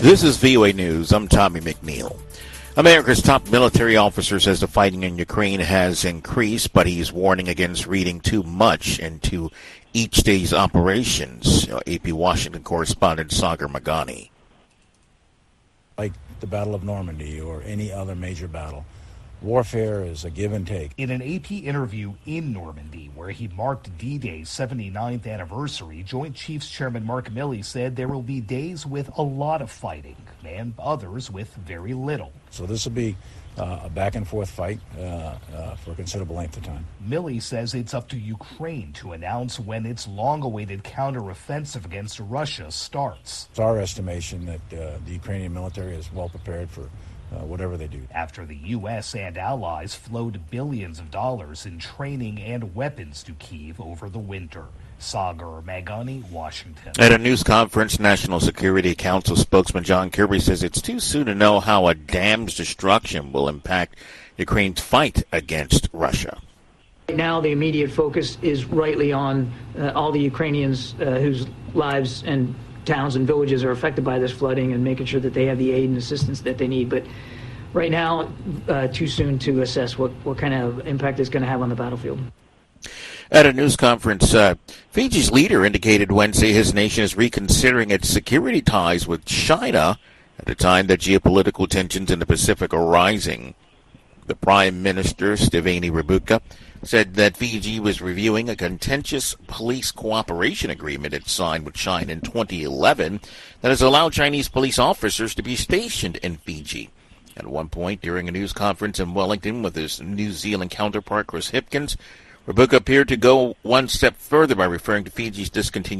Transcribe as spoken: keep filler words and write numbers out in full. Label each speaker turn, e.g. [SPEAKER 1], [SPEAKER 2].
[SPEAKER 1] This is V O A News. I'm Tommy McNeil. America's top military officer says the fighting in Ukraine has increased, but he's warning against reading too much into each day's operations. A P Washington correspondent Sagar Magani.
[SPEAKER 2] Like the Battle of Normandy or any other major battle, warfare is a give and take.
[SPEAKER 3] In an A P interview in Normandy, where he marked D-Day's seventy-ninth anniversary, Joint Chiefs Chairman Mark Milley said there will be days with a lot of fighting and others with very little.
[SPEAKER 2] So this will be uh, a back-and-forth fight uh, uh, for a considerable length of time.
[SPEAKER 3] Milley says it's up to Ukraine to announce when its long-awaited counteroffensive against Russia starts.
[SPEAKER 2] It's our estimation that uh, the Ukrainian military is well prepared for Uh, whatever they do.
[SPEAKER 3] After the U S and allies flowed billions of dollars in training and weapons to Kyiv over the winter. Sagar Magani, Washington.
[SPEAKER 1] At a news conference, National Security Council spokesman John Kirby says it's too soon to know how a dam's destruction will impact Ukraine's fight against Russia.
[SPEAKER 4] Right now, the immediate focus is rightly on uh, all the Ukrainians uh, whose lives and towns and villages are affected by this flooding and making sure that they have the aid and assistance that they need. But right now, uh, too soon to assess what, what kind of impact it's going to have on the battlefield.
[SPEAKER 1] At a news conference, uh, Fiji's leader indicated Wednesday his nation is reconsidering its security ties with China at a time that geopolitical tensions in the Pacific are rising. The Prime Minister, Steveni Rabuka, said that Fiji was reviewing a contentious police cooperation agreement it signed with China in twenty eleven that has allowed Chinese police officers to be stationed in Fiji. At one point, during a news conference in Wellington with his New Zealand counterpart, Chris Hipkins, Rabuka appeared to go one step further by referring to Fiji's discontinued